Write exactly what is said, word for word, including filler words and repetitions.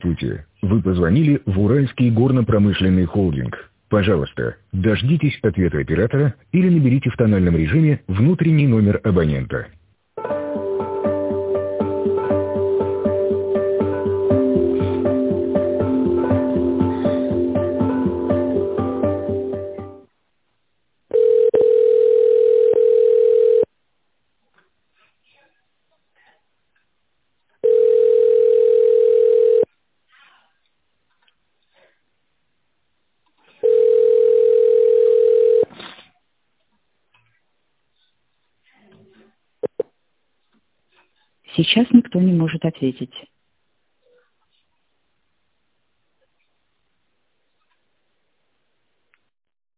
Здравствуйте. Вы позвонили в Уральский горно-промышленный холдинг. Пожалуйста, дождитесь ответа оператора или наберите в тональном режиме внутренний номер абонента. Сейчас никто не может ответить.